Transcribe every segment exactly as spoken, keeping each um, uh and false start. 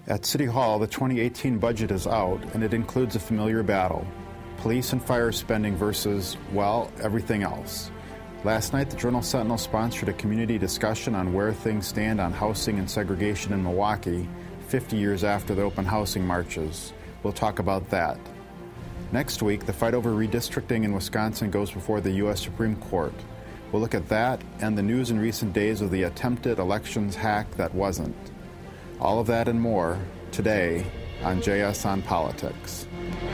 At City Hall, the twenty eighteen budget is out, and it includes a familiar battle. Police and fire spending versus, well, everything else. Last night, the Journal-Sentinel sponsored a community discussion on where things stand on housing and segregation in Milwaukee, fifty years after the open housing marches. We'll talk about that. Next week, the fight over redistricting in Wisconsin goes before the U S Supreme Court. We'll look at that and the news in recent days of the attempted elections hack that wasn't. All of that and more today on J S on Politics.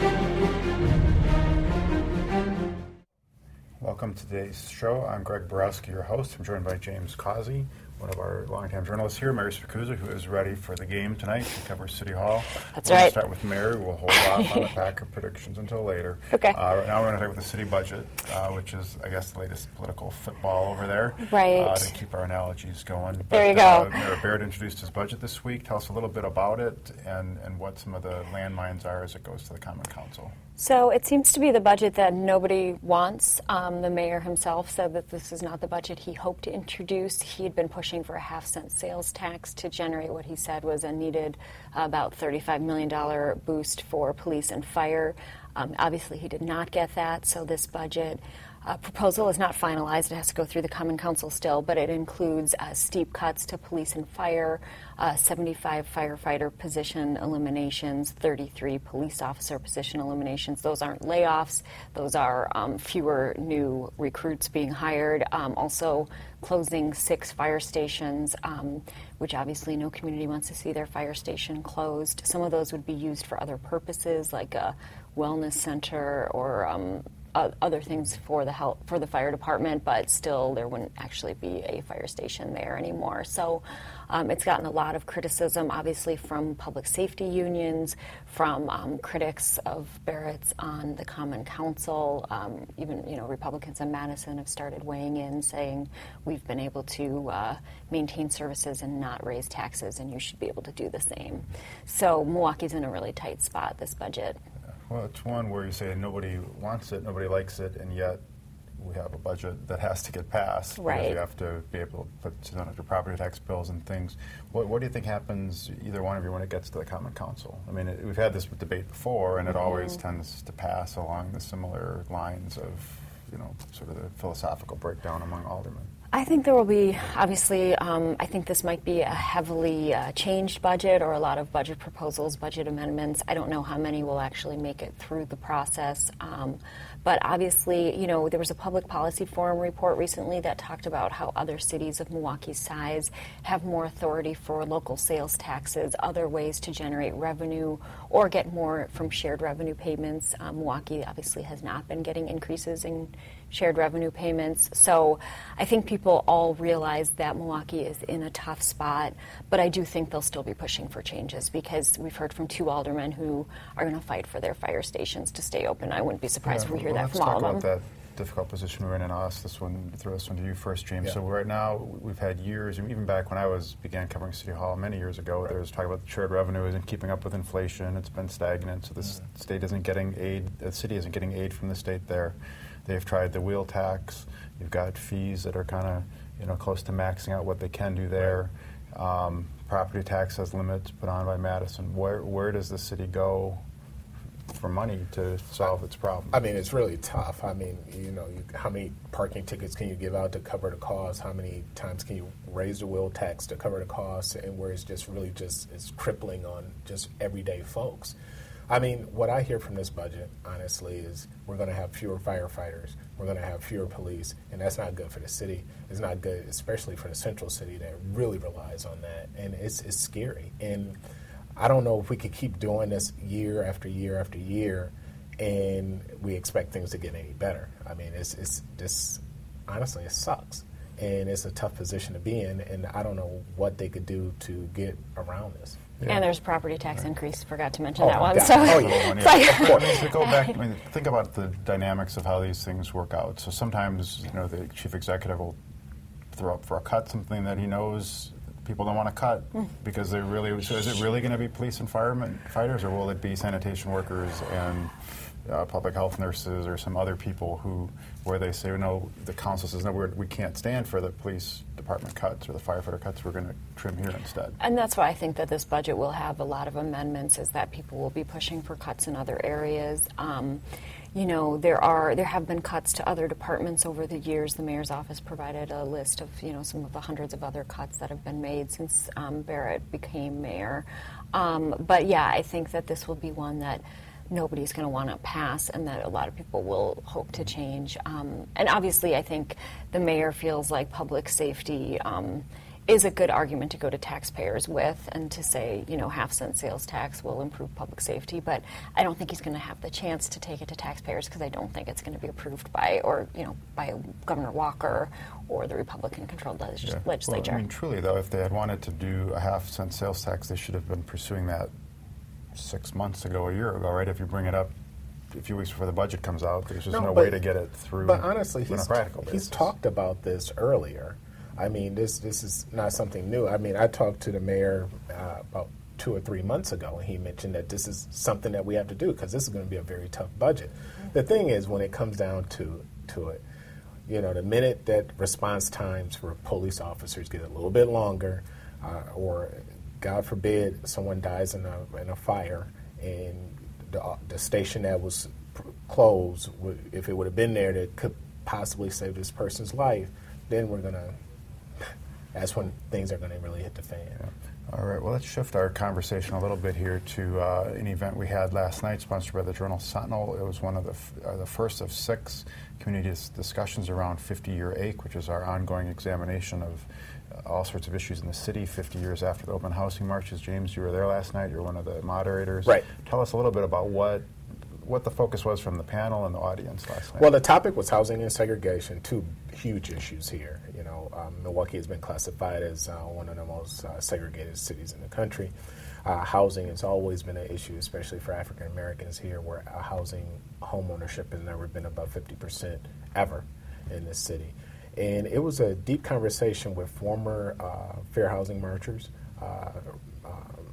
Welcome to today's show. I'm Greg Borowski, your host. I'm joined by James Causey, one of our longtime journalists here, Mary Spicuzza, who is ready for the game tonight to cover City Hall. That's we're right. We'll start with Mary. We'll hold off on the Packer predictions until later. Okay. Uh, right now we're going to start with the city budget, uh, which is, I guess, the latest political football over there. Right. Uh, to keep our analogies going. But, there you go. Uh, Mayor Baird introduced his budget this week. Tell us a little bit about it and, and what some of the landmines are as it goes to the Common Council. So it seems to be the budget that nobody wants. Um, the mayor himself said that this is not the budget he hoped to introduce. He had been pushing for a half cent sales tax to generate what he said was a needed uh, about thirty-five million dollars boost for police and fire. Um, obviously, he did not get that, so this budget uh, proposal is not finalized. It has to go through the Common Council still, but it includes uh, steep cuts to police and fire, uh, seventy-five firefighter position eliminations, thirty-three police officer position eliminations. Those aren't layoffs. Those are um, fewer new recruits being hired. Um, also, closing six fire stations, um, which obviously no community wants to see their fire station closed. Some of those would be used for other purposes, like a wellness center or um, uh, other things for the health, for the fire department, but still there wouldn't actually be a fire station there anymore. So um, it's gotten a lot of criticism, obviously, from public safety unions, from um, critics of Barrett's on the Common Council. Um, even, you know, Republicans in Madison have started weighing in, saying we've been able to uh, maintain services and not raise taxes, and you should be able to do the same. So Milwaukee's in a really tight spot, this budget. Well, it's one where you say nobody wants it, nobody likes it, and yet we have a budget that has to get passed. Right. Because you have to be able to put some of your property tax bills and things. What, what do you think happens, either one of you, when it gets to the Common Council? I mean, it, we've had this debate before, and it mm-hmm. always tends to pass along the similar lines of, you know, sort of the philosophical breakdown among aldermen. I think there will be, obviously, um, I think this might be a heavily uh, changed budget or a lot of budget proposals, budget amendments. I don't know how many will actually make it through the process. Um, but obviously, you know, there was a public policy forum report recently that talked about how other cities of Milwaukee's size have more authority for local sales taxes, other ways to generate revenue or get more from shared revenue payments. Um, Milwaukee obviously has not been getting increases in shared revenue payments. So I think people all realize that Milwaukee is in a tough spot, but I do think they'll still be pushing for changes because we've heard from two aldermen who are going to fight for their fire stations to stay open. I wouldn't be surprised yeah, if we hear well, that from all of them. Let's talk about that difficult position we're in, and I'll ask this one, throw this one to you first, James. Yeah. So right now, we've had years, even back when I was began covering City Hall many years ago, right. there was talk about the shared revenue isn't keeping up with inflation. It's been stagnant, so the mm-hmm. state isn't getting aid, the city isn't getting aid from the state there. They've tried the wheel tax. You've got fees that are kind of, you know, close to maxing out what they can do there. Um, property tax has limits put on by Madison. Where where does the city go for money to solve its problem? I mean, it's really tough. I mean, you know, you, how many parking tickets can you give out to cover the cost? How many times can you raise the wheel tax to cover the cost? And where it's just really just it's crippling on just everyday folks. I mean, what I hear from this budget, honestly, is we're going to have fewer firefighters, we're going to have fewer police, and that's not good for the city. It's not good, especially for the central city that really relies on that, and it's it's scary. And I don't know if we could keep doing this year after year after year, and we expect things to get any better. I mean, it's it's this honestly, it sucks, and it's a tough position to be in, and I don't know what they could do to get around this. Yeah. And there's a property tax increase. Forgot to mention oh that one. God. So, oh yeah, yeah. Of course. To go back, I mean, think about the dynamics of how these things work out. So sometimes, you know, the chief executive will throw up for a cut something that he knows people don't want to cut mm. because they really. So is it really going to be police and firemen, fighters, or will it be sanitation workers and uh, public health nurses or some other people who, where they say, no, the council says, no, we're, we can't stand for the police department cuts or the firefighter cuts, we're going to trim here instead. And that's why I think that this budget will have a lot of amendments, is that people will be pushing for cuts in other areas. Um, you know, there are there have been cuts to other departments over the years. The mayor's office provided a list of, you know, some of the hundreds of other cuts that have been made since um, Barrett became mayor. Um, but yeah, I think that this will be one that nobody's going to want to pass, and that a lot of people will hope to change. Um, and obviously, I think the mayor feels like public safety um, is a good argument to go to taxpayers with, and to say, you know, half cent sales tax will improve public safety. But I don't think he's going to have the chance to take it to taxpayers, because I don't think it's going to be approved by, or you know, by Governor Walker or the Republican-controlled legis- Yeah. legislature. Well, I mean, truly, though, if they had wanted to do a half cent sales tax, they should have been pursuing that six months ago, a year ago, right? If you bring it up a few weeks before the budget comes out, there's just no, no but, way to get it through. But honestly, he's, on a practical he's basis. talked about this earlier. I mean, this this is not something new. I mean, I talked to the mayor uh, about two or three months ago, and he mentioned that this is something that we have to do, because this is going to be a very tough budget. Mm-hmm. The thing is, when it comes down to to it, you know, the minute that response times for police officers get a little bit longer, uh, or God forbid someone dies in a in a fire, and the, uh, the station that was pr- closed, w- if it would have been there, that could possibly save this person's life, then we're going to, that's when things are going to really hit the fan. Yeah. All right, well, let's shift our conversation a little bit here to uh, an event we had last night, sponsored by the Journal-Sentinel. It was one of the f- uh, the first of six community dis- discussions around fifty-year A C E, which is our ongoing examination of uh, all sorts of issues in the city fifty years after the open housing marches. James, you were there last night. You're one of the moderators. Right. Tell us a little bit about what what the focus was from the panel and the audience last night. Well, the topic was housing and segregation, two huge issues here. You know, um, Milwaukee has been classified as uh, one of the most uh, segregated cities in the country. Uh, housing has always been an issue, especially for African Americans here, where uh, housing home ownership has never been above fifty percent ever in this city. And it was a deep conversation with former uh, fair housing marchers. Uh, uh,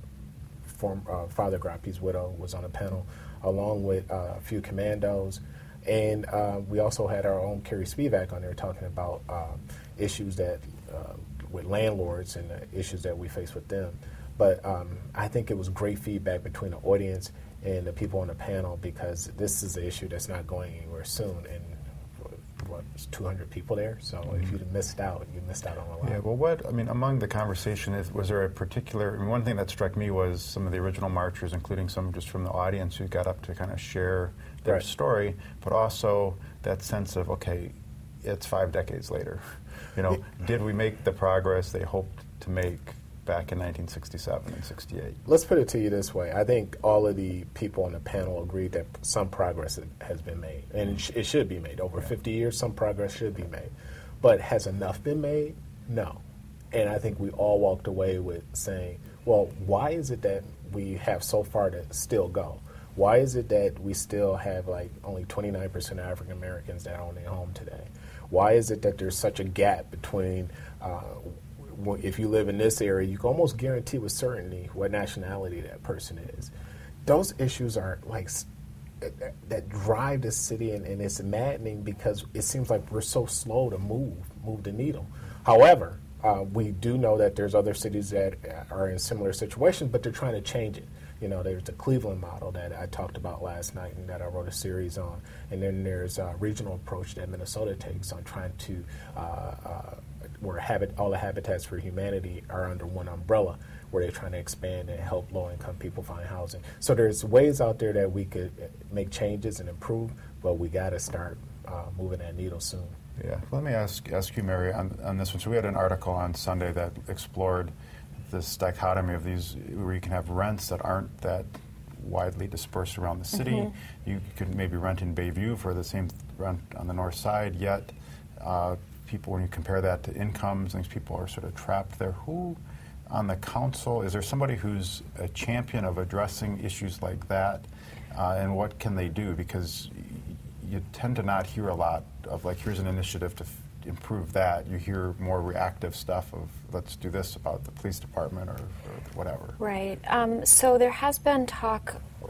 form, uh, Father Grappi's widow was on a panel, along with uh, a few commandos. And uh, we also had our own Carrie Spivak on there talking about uh, issues that uh, with landlords and the issues that we face with them. But um, I think it was great feedback between the audience and the people on the panel, because this is an issue that's not going anywhere soon. And what, there's two hundred people there, so mm-hmm. if you missed out, you missed out on a lot. Yeah, well, what, I mean, among the conversation, is, was there a particular, I mean, one thing that struck me was some of the original marchers, including some just from the audience who got up to kind of share their right. story, but also that sense of, okay, it's five decades later. You know, yeah. did we make the progress they hoped to make back in nineteen sixty-seven and sixty-eight? Let's put it to you this way. I think all of the people on the panel agreed that some progress has been made, and it, sh- it should be made. Over yeah. fifty years, some progress should be made. But has enough been made? No. And I think we all walked away with saying, well, why is it that we have so far to still go? Why is it that we still have like only twenty-nine percent of African Americans that own a home today? Why is it that there's such a gap between uh, if you live in this area, you can almost guarantee with certainty what nationality that person is. Those issues are like that, that drive the city, and, and it's maddening because it seems like we're so slow to move move the needle. However, uh, we do know that there's other cities that are in similar situations, but they're trying to change it. You know, there's the Cleveland model that I talked about last night and that I wrote a series on, and then there's a regional approach that Minnesota takes on trying to uh, uh, where habit, all the Habitats for Humanity are under one umbrella, where they're trying to expand and help low-income people find housing. So there's ways out there that we could make changes and improve, but we got to start uh, moving that needle soon. Yeah. Let me ask ask you, Mary, on, on this one. So we had an article on Sunday that explored this dichotomy of these, where you can have rents that aren't that widely dispersed around the city. Mm-hmm. You could maybe rent in Bayview for the same rent on the north side, yet uh, people, when you compare that to incomes, these people are sort of trapped there. Who on the council, is there somebody who's a champion of addressing issues like that, uh, and what can they do? Because you tend to not hear a lot of, like, here's an initiative to f- improve that. You hear more reactive stuff of, let's do this about the police department or, or whatever. Right. Um, so there has been talk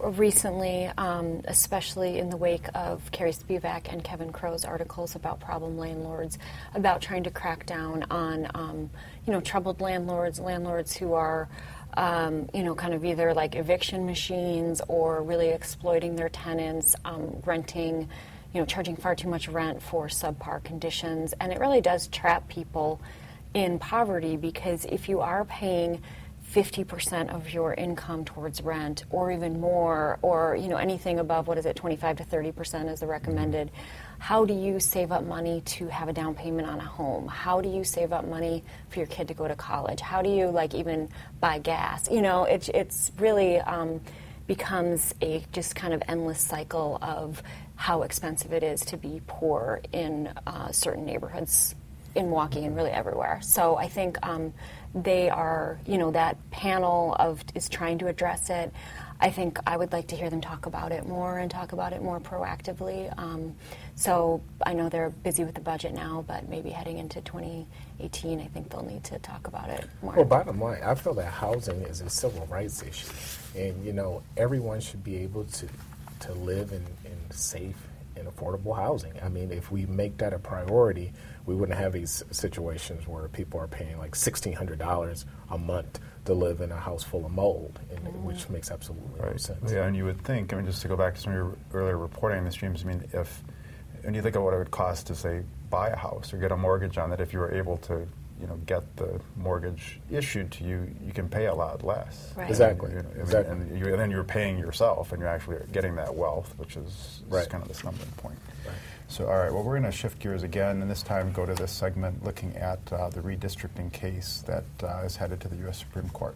recently, um, especially in the wake of Carrie Spivak and Kevin Crow's articles about problem landlords, about trying to crack down on, um, you know, troubled landlords, landlords who are, um, you know, kind of either like eviction machines or really exploiting their tenants, um, renting, you know, charging far too much rent for subpar conditions. And it really does trap people in poverty, because if you are paying fifty percent of your income towards rent, or even more, or you know anything above, what is it, twenty-five to thirty percent is the recommended, how do you save up money to have a down payment on a home? How do you save up money for your kid to go to college? How do you like even buy gas? You know, it, it's really um, becomes a just kind of endless cycle of how expensive it is to be poor in uh, certain neighborhoods in Milwaukee and really everywhere. So I think um, they are, you know, that panel of is trying to address it. I think I would like to hear them talk about it more and talk about it more proactively. Um, so I know they're busy with the budget now, but maybe heading into twenty eighteen, I think they'll need to talk about it more. Well, bottom line, I feel that housing is a civil rights issue. And, you know, everyone should be able to, to live in, in safe and affordable housing. I mean, if we make that a priority, we wouldn't have these situations where people are paying like sixteen hundred dollars a month to live in a house full of mold, and, mm-hmm. which makes absolutely right. no sense. Yeah, and you would think, I mean, just to go back to some of your earlier reporting in the streams, I mean, if, when you think of what it would cost to, say, buy a house or get a mortgage on it, if you were able to, you know, get the mortgage issued to you, you can pay a lot less. Right. Exactly. You know, I mean, exactly. And, you, and then you're paying yourself, and you're actually getting that wealth, which is, right. is kind of the stumbling point. Right. So, all right, well, we're going to shift gears again, and this time go to this segment looking at uh, the redistricting case that uh, is headed to the U S Supreme Court.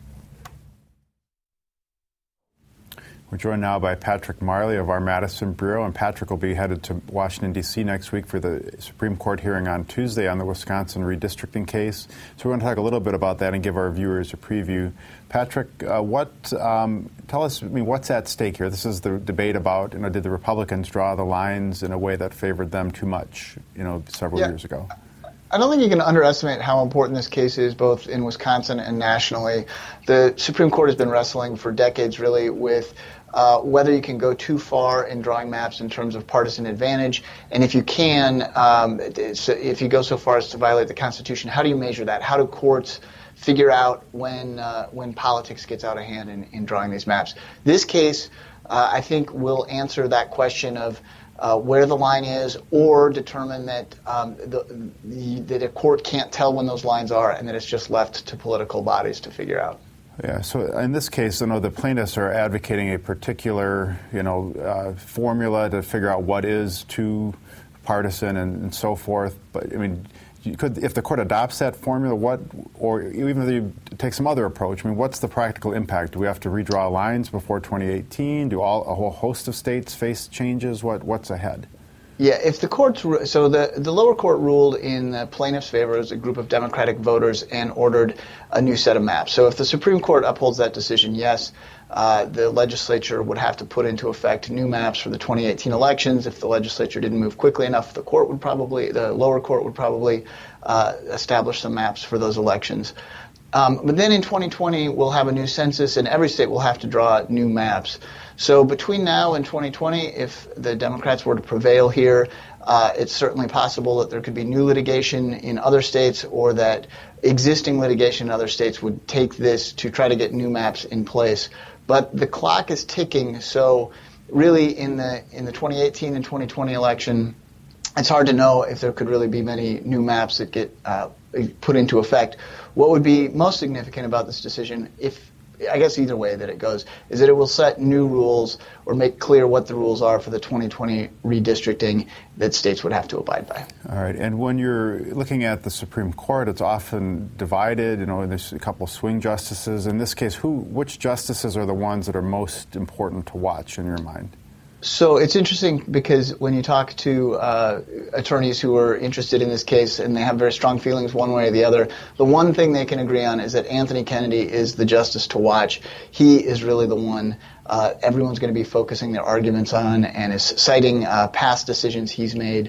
We're joined now by Patrick Marley of our Madison Bureau, and Patrick will be headed to Washington, D C next week for the Supreme Court hearing on Tuesday on the Wisconsin redistricting case. So we're going to talk a little bit about that and give our viewers a preview. Patrick, uh, what um, tell us, I mean, what's at stake here? This is the debate about, you know, did the Republicans draw the lines in a way that favored them too much, you know, several yeah. years ago? I don't think you can underestimate how important this case is, both in Wisconsin and nationally. The Supreme Court has been wrestling for decades, really, with uh, whether you can go too far in drawing maps in terms of partisan advantage, and if you can, um, if you go so far as to violate the Constitution, how do you measure that? How do courts figure out when uh, when politics gets out of hand in, in drawing these maps? This case, uh, I think, will answer that question of Uh, where the line is, or determine that um, the, the, that a court can't tell when those lines are, and that it's just left to political bodies to figure out. Yeah. So in this case, you know, the plaintiffs are advocating a particular, you know, uh, formula to figure out what is too partisan and, and so forth. But I mean, you could, if the court adopts that formula, what, or even if you take some other approach, I mean, what's the practical impact? Do we have to redraw lines before twenty eighteen? Do all a whole host of states face changes? What what's ahead? Yeah, if the courts, so the the lower court ruled in the plaintiff's favor as a group of Democratic voters and ordered a new set of maps. So if the Supreme Court upholds that decision, yes, uh, the legislature would have to put into effect new maps for the twenty eighteen elections. If the legislature didn't move quickly enough, the court would probably, the lower court would probably uh, establish some maps for those elections. Um, but then in twenty twenty, we'll have a new census, and every state will have to draw new maps. So between now and twenty twenty, if the Democrats were to prevail here, uh, it's certainly possible that there could be new litigation in other states, or that existing litigation in other states would take this to try to get new maps in place. But the clock is ticking, so really in the in the twenty eighteen and twenty twenty election, it's hard to know if there could really be many new maps that get uh, put into effect. What would be most significant about this decision, if I guess either way that it goes, is that it will set new rules or make clear what the rules are for the twenty twenty redistricting that states would have to abide by. All right. And when you're looking at the Supreme Court, it's often divided. You know, there's a couple of swing justices. In this case, who, which justices are the ones that are most important to watch in your mind? So it's interesting because when you talk to uh, attorneys who are interested in this case and they have very strong feelings one way or the other, the one thing they can agree on is that Anthony Kennedy is the justice to watch. He is really the one uh, everyone's going to be focusing their arguments on, and is citing uh, past decisions he's made.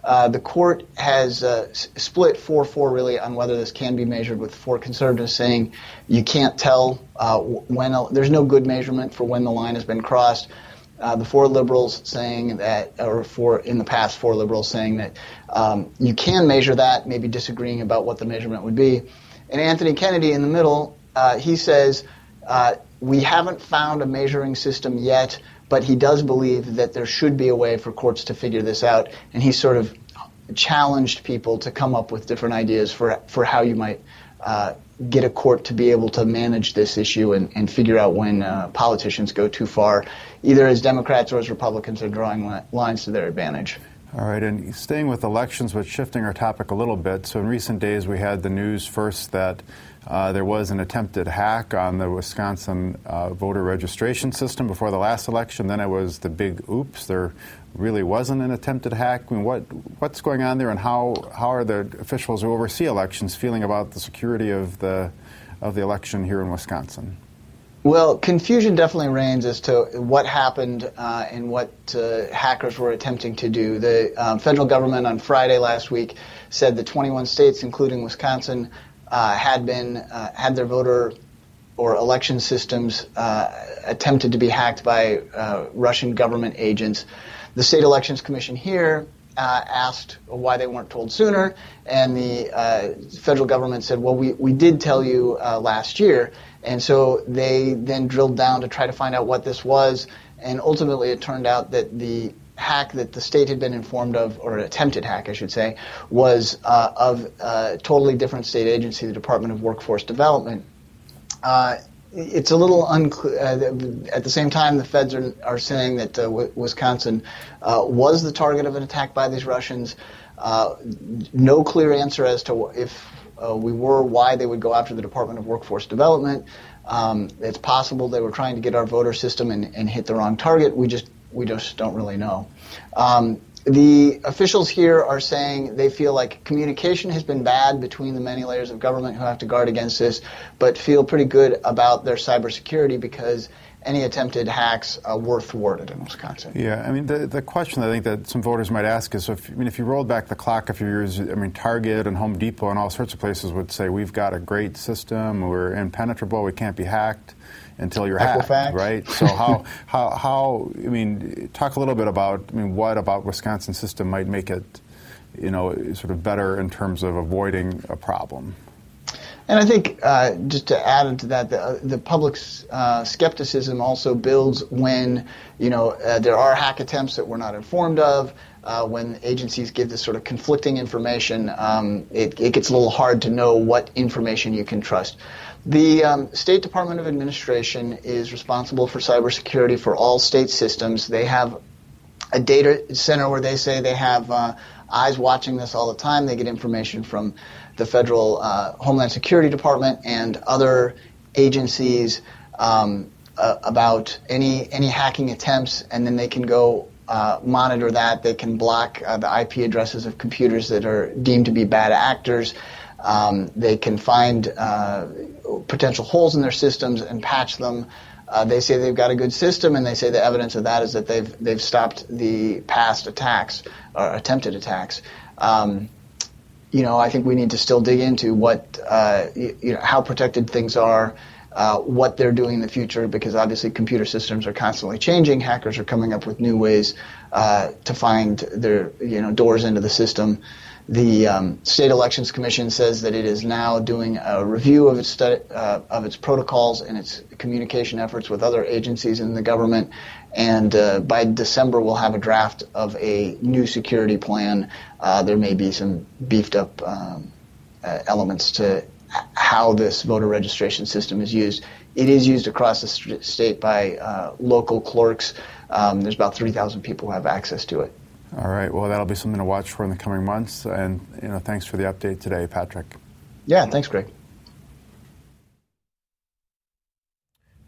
Uh, the court has uh, s- split four four really on whether this can be measured, with four conservatives saying you can't tell uh, when a, there's no good measurement for when the line has been crossed. Uh, the four liberals saying that, or four in the past, four liberals saying that um, you can measure that, maybe disagreeing about what the measurement would be. And Anthony Kennedy in the middle, uh, he says uh, we haven't found a measuring system yet, but he does believe that there should be a way for courts to figure this out. And he sort of challenged people to come up with different ideas for for how you might uh, get a court to be able to manage this issue and, and figure out when uh, politicians go too far, either as Democrats or as Republicans are drawing li- lines to their advantage. All right, and staying with elections, but shifting our topic a little bit. So in recent days, we had the news first that uh, there was an attempted hack on the Wisconsin uh, voter registration system before the last election. Then it was the big oops, there really wasn't an attempted hack. I mean, what what's going on there, and how how are the officials who oversee elections feeling about the security of the of the election here in Wisconsin? Well, confusion definitely reigns as to what happened uh, and what uh, hackers were attempting to do. The um, federal government on Friday last week said that twenty-one states, including Wisconsin, uh, had been uh, had their voter or election systems uh, attempted to be hacked by uh, Russian government agents. The State Elections Commission here uh, asked why they weren't told sooner, and the uh, federal government said, well, we, we did tell you uh, last year. And so they then drilled down to try to find out what this was, and ultimately it turned out that the hack that the state had been informed of, or an attempted hack, I should say, was uh, of a totally different state agency, the Department of Workforce Development. Uh, it's a little unclear. Uh, at the same time, the feds are, are saying that uh, w- Wisconsin uh, was the target of an attack by these Russians. Uh, no clear answer as to if Uh, we were, why they would go after the Department of Workforce Development. Um, it's possible they were trying to get our voter system and, and hit the wrong target. We just we just don't really know. Um, the officials here are saying they feel like communication has been bad between the many layers of government who have to guard against this, but feel pretty good about their cybersecurity because any attempted hacks uh, were thwarted in Wisconsin. Yeah, I mean, the the question I think that some voters might ask is, if, I mean, if you rolled back the clock a few years, I mean, Target and Home Depot and all sorts of places would say, we've got a great system, we're impenetrable, we can't be hacked until you're Equifax. hacked, right? So how, how, how, I mean, talk a little bit about, I mean, what about Wisconsin system might make it, you know, sort of better in terms of avoiding a problem? And I think uh, just to add into that, the, the public's uh, skepticism also builds when, you know, uh, there are hack attempts that we're not informed of. Uh, when agencies give this sort of conflicting information, um, it, it gets a little hard to know what information you can trust. The um, State Department of Administration is responsible for cybersecurity for all state systems. They have a data center where they say they have uh, eyes watching this all the time. They get information from the Federal uh, Homeland Security Department and other agencies um, uh, about any any hacking attempts, and then they can go uh, monitor that. They can block uh, the I P addresses of computers that are deemed to be bad actors. Um, they can find uh, potential holes in their systems and patch them. Uh, they say they've got a good system, and they say the evidence of that is that they've they've stopped the past attacks or attempted attacks. Um, you know, I think we need to still dig into what uh, you, you know how protected things are, uh, what they're doing in the future, because obviously computer systems are constantly changing. Hackers are coming up with new ways uh, to find their you know doors into the system. The um, State Elections Commission says that it is now doing a review of its study, uh, of its protocols and its communication efforts with other agencies in the government, and uh, by December we'll have a draft of a new security plan. Uh, there may be some beefed up um, uh, elements to how this voter registration system is used. It is used across the st- state by uh, local clerks. Um, there's about three thousand people who have access to it. All right. Well, that'll be something to watch for in the coming months. And, you know, thanks for the update today, Patrick. Yeah, thanks, Greg. All right.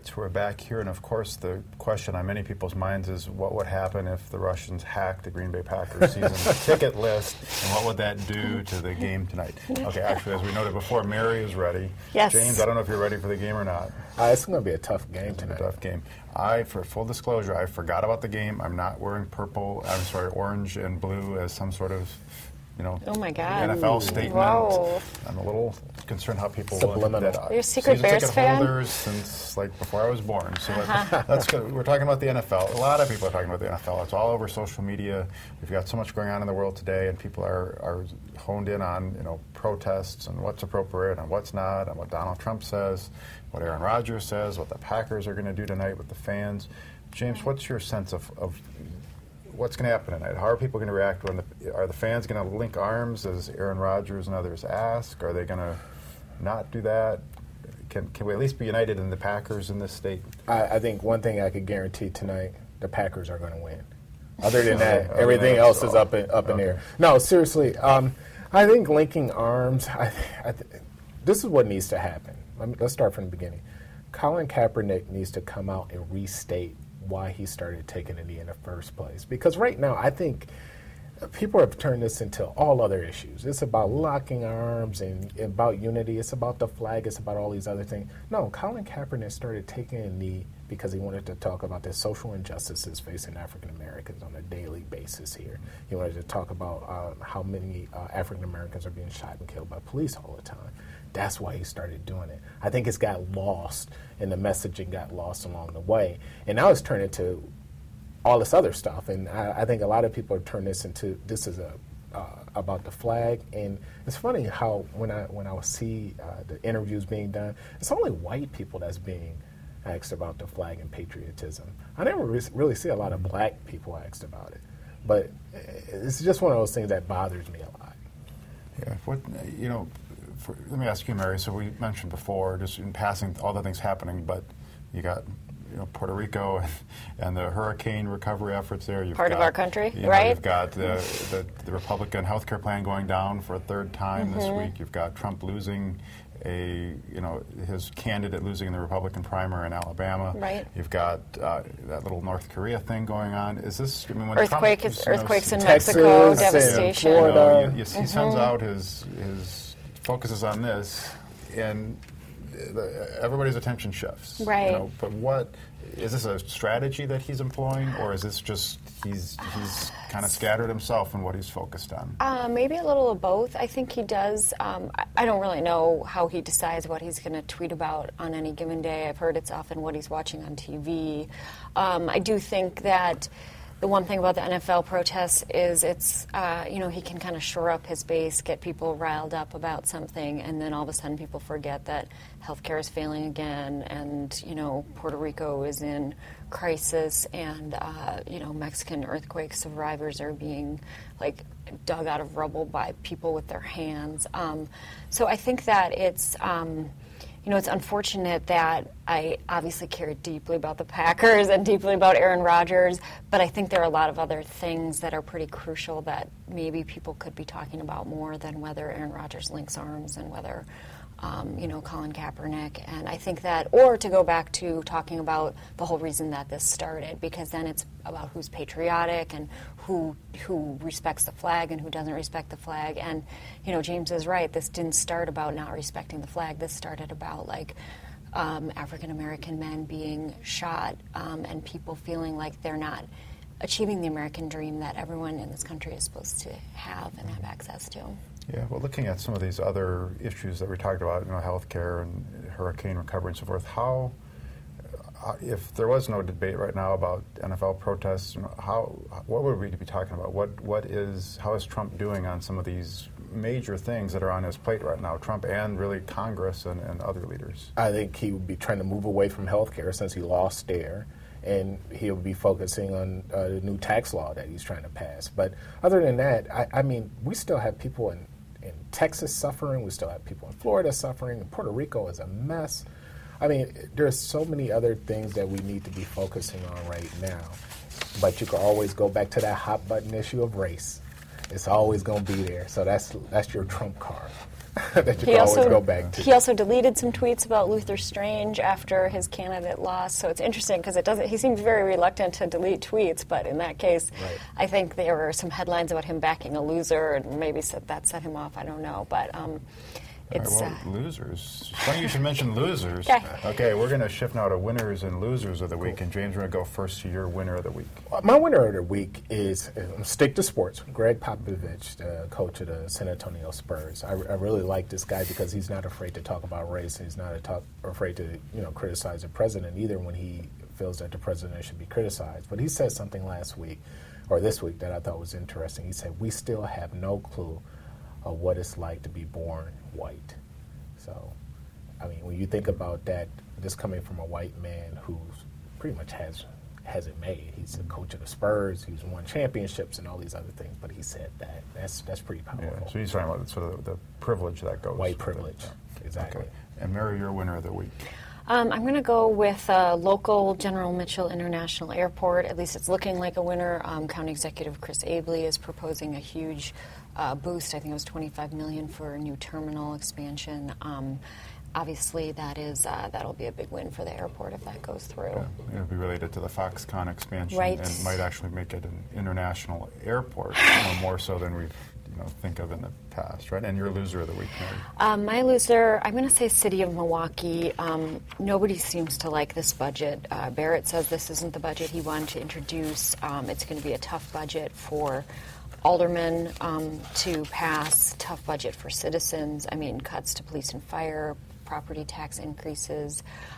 Fitz. We're back here, and of course the question on many people's minds is what would happen if the Russians hacked the Green Bay Packers season ticket list, and what would that do to the game tonight? Okay, actually, as we noted before, Mary is ready. Yes. James, I don't know if you're ready for the game or not. Uh, it's going to be a tough game tonight. A tough game. I, for full disclosure, I forgot about the game. I'm not wearing purple, I'm sorry, orange and blue as some sort of, you know, oh my God. N F L statement. Whoa. I'm a little concerned how people Subliminal. look at that. You're a secret Season Bears ticket fan? holders since like before I was born. So that, that's good. We're talking about the N F L. A lot of people are talking about the N F L. It's all over social media. We've got so much going on in the world today, and people are, are honed in on, you know, protests and what's appropriate and what's not, and what Donald Trump says, what Aaron Rodgers says, what the Packers are going to do tonight with the fans. James, what's your sense of, of what's going to happen tonight? How are people going to react? When the, are the fans going to link arms as Aaron Rodgers and others ask? Are they going to not do that? Can can we at least be united in the Packers in this state? I, I think one thing I could guarantee tonight, the Packers are going to win. Other than that, Okay. everything Okay. else is up in, up in Okay. the air. No, seriously, um, I think linking arms, I, I th- this is what needs to happen. Let me, let's start from the beginning. Colin Kaepernick needs to come out and restate why he started taking a knee in the first place. Because right now, I think people have turned this into all other issues. It's about locking arms and about unity. It's about the flag. It's about all these other things. No, Colin Kaepernick started taking a knee because he wanted to talk about the social injustices facing African Americans on a daily basis here. He wanted to talk about uh, how many uh, African Americans are being shot and killed by police all the time. That's why he started doing it. I think it's got lost, and the messaging got lost along the way. And now it's turned into all this other stuff. And I, I think a lot of people have turned this into, this is a uh, about the flag. And it's funny how when I when I see uh, the interviews being done, it's only white people that's being asked about the flag and patriotism. I never re- really see a lot of black people asked about it. But it's just one of those things that bothers me a lot. Yeah. What you know. For, let me ask you, Mary. So we mentioned before, just in passing, all the things happening, but you got, you know, Puerto Rico and, and the hurricane recovery efforts there. You've Part got, of our country, you know, right? You've got the, the, the Republican health care plan going down for a third time Mm-hmm. this week. You've got Trump losing a, you know, his candidate losing in the Republican primary in Alabama. Right. You've got uh, that little North Korea thing going on. Is this, I mean, when Earthquake Trump, is, you know, earthquaes in Texas Mexico, and devastation. you know, Florida. you, you, he Mm-hmm. sends out his his focuses on this, and the, everybody's attention shifts. Right. You know, but what is this a strategy that he's employing, or is this just he's he's kind of scattered himself in what he's focused on? Uh, maybe a little of both. I think he does. Um, I, I don't really know how he decides what he's going to tweet about on any given day. I've heard it's often what he's watching on T V. Um, I do think that the one thing about the N F L protests is it's, uh, you know, he can kind of shore up his base, get people riled up about something, and then all of a sudden people forget that healthcare is failing again, and, you know, Puerto Rico is in crisis, and, uh, you know, Mexican earthquake survivors are being, like, dug out of rubble by people with their hands. Um, so I think that it's... Um, You know, it's unfortunate that I obviously care deeply about the Packers and deeply about Aaron Rodgers, but I think there are a lot of other things that are pretty crucial that maybe people could be talking about more than whether Aaron Rodgers links arms and whether, um, you know, Colin Kaepernick. And I think that, or to go back to talking about the whole reason that this started, because then it's about who's patriotic and who who respects the flag and who doesn't respect the flag. And, you know, James is right. This didn't start about not respecting the flag. This started about, like, um, African-American men being shot um, and people feeling like they're not achieving the American dream that everyone in this country is supposed to have and have access to. Yeah, well, looking at some of these other issues that we talked about, you know, healthcare and hurricane recovery and so forth, how, uh, if there was no debate right now about N F L protests, you know, how, what would we be talking about? What, what is, how is Trump doing on some of these major things that are on his plate right now, Trump and really Congress and, and other leaders? I think he would be trying to move away from health care since he lost there, and he'll be focusing on uh, the new tax law that he's trying to pass. But other than that, I, I mean, we still have people in, in Texas suffering, we still have people in Florida suffering, and Puerto Rico is a mess. I mean, there's so many other things that we need to be focusing on right now. But you can always go back to that hot button issue of race. It's always going to be there. So that's that's your trump card. that you He can also, always go back to. he also deleted some tweets about Luther Strange after his candidate lost. So it's interesting because it doesn't. He seems very reluctant to delete tweets, but in that case, Right. I think there were some headlines about him backing a loser, and maybe set, that set him off. I don't know, but um, All it's. right, well, uh, losers. It's funny you should mention losers. Okay. Okay, we're going to shift now to winners and losers of the week. And James, we're going to go first to your winner of the week. My winner of the week is, uh, stick to sports, Greg Popovich, the coach of the San Antonio Spurs. I, I really like this guy because he's not afraid to talk about race. He's not a talk, afraid to you know criticize the president either when he feels that the president should be criticized. But he said something last week, or this week, that I thought was interesting. He said, we still have no clue of what it's like to be born white. So, I mean, when you think about that, this coming from a white man who pretty much has has it made. He's the coach of the Spurs. He's won championships and all these other things. But he said that. That's that's pretty powerful. Yeah, so he's talking about sort of the privilege that goes. White with privilege, it. exactly. Okay. And Mary, your winner of the week. Um, I'm going to go with uh, local General Mitchell International Airport. At least it's looking like a winner. Um, County Executive Chris Abley is proposing a huge uh, boost. I think it was twenty-five million dollars for a new terminal expansion. Um, obviously, that is uh, that'll be a big win for the airport if that goes through. Yeah, it'll be related to the Foxconn expansion, Right. and might actually make it an international airport, you know, more so than we you know think of in the past, right? And your loser of the week, Mary. Um, my loser, I'm going to say City of Milwaukee. Um, nobody seems to like this budget. Uh, Barrett says this isn't the budget he wanted to introduce. Um, it's going to be a tough budget for aldermen um, to pass, tough budget for citizens. I mean, cuts to police and fire, property tax increases.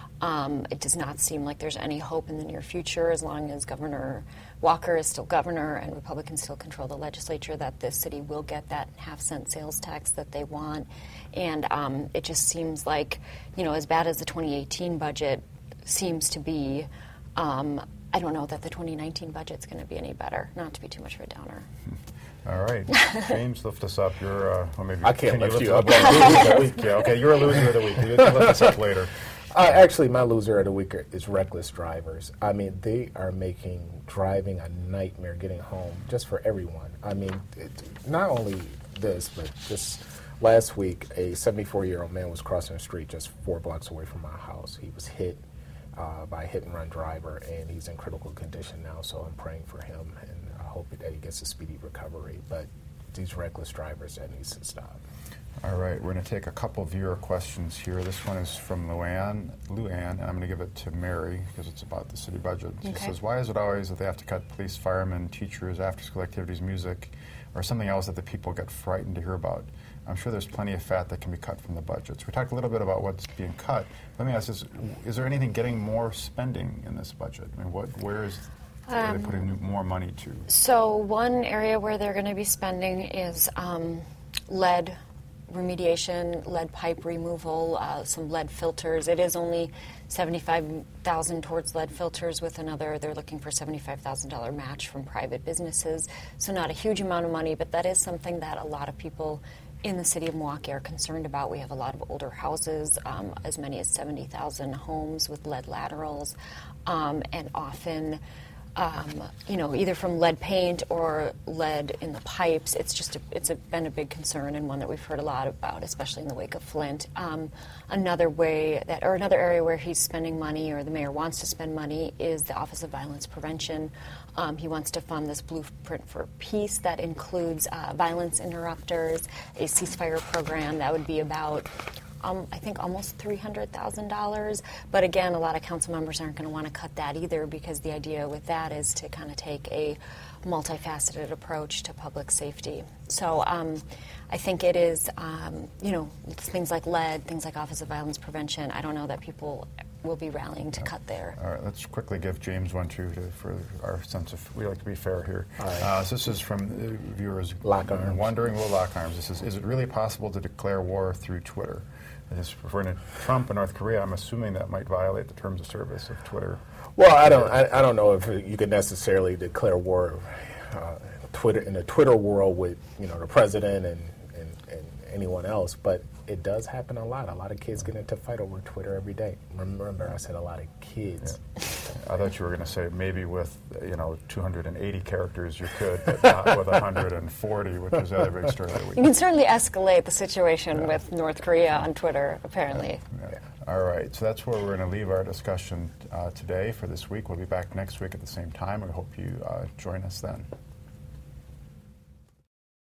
Um, it does not seem like there's any hope in the near future, as long as Governor Walker is still governor and Republicans still control the legislature, that this city will get that half cent sales tax that they want. And um, it just seems like, you know, as bad as the twenty eighteen budget seems to be, um, I don't know that the twenty nineteen budget's going to be any better. Not to be too much of a downer. All right, James, lift us up. You're, uh, well, maybe I can't can lift you you lift up. us Loser of the week. Yeah, okay, you're a loser of the week. You can lift us up later. Uh, actually, my loser of the week is reckless drivers. I mean, they are making driving a nightmare getting home just for everyone. I mean, it, not only this, but just last week, a seventy-four-year-old man was crossing the street just four blocks away from my house. He was hit uh, by a hit-and-run driver, and he's in critical condition now, so I'm praying for him, and I hope that he gets a speedy recovery. But these reckless drivers, that needs to stop. All right, we're going to take a couple viewer questions here. This one is from Luann, Luann, and I'm going to give it to Mary because it's about the city budget. She Okay. says, why is it always that they have to cut police, firemen, teachers, after-school activities, music, or something else that the people get frightened to hear about? I'm sure there's plenty of fat that can be cut from the budgets. We talked a little bit about what's being cut. Let me ask this, is there anything getting more spending in this budget? I mean, what, where is are they putting new- more money to? So one area where they're going to be spending is um, lead remediation, lead pipe removal, uh, some lead filters. It is only seventy-five thousand dollars towards lead filters with another, they're looking for seventy-five thousand dollars match from private businesses. So not a huge amount of money, but that is something that a lot of people in the city of Milwaukee are concerned about. We have a lot of older houses, um, as many as seventy thousand homes with lead laterals, um, and often Um, you know, either from lead paint or lead in the pipes. It's just a, it's a, been a big concern and one that we've heard a lot about, especially in the wake of Flint. Um, another way that, or another area where he's spending money, or the mayor wants to spend money, is the Office of Violence Prevention. Um, he wants to fund this Blueprint for Peace that includes uh, violence interrupters, a ceasefire program that would be about Um, I think almost three hundred thousand dollars. But again, a lot of council members aren't going to want to cut that either, because the idea with that is to kind of take a multifaceted approach to public safety. So um, I think it is, um, you know, things like lead, things like Office of Violence Prevention. I don't know that people will be rallying to cut there. All right, let's quickly give James one, too, to, for our sense of, we like to be fair here. All right. Uh, so this is from uh, viewers Lock arms. wondering, will lock arms. This is, is it really possible to declare war through Twitter? Just referring to Trump and North Korea, I'm assuming that might violate the terms of service of Twitter. Well, I don't. I, I don't know if you could necessarily declare war, uh, Twitter in the Twitter world with you know the president and, and, and anyone else, but it does happen a lot. A lot of kids get into a fight over Twitter every day. Remember, I said a lot of kids. Yeah. I thought you were going to say maybe with, you know, two hundred eighty characters you could, but not with one hundred forty, which is the other big story of the week. You can certainly escalate the situation yeah. with North Korea on Twitter, apparently. Yeah. Yeah. All right, so that's where we're going to leave our discussion uh, today for this week. We'll be back next week at the same time. We hope you uh, join us then.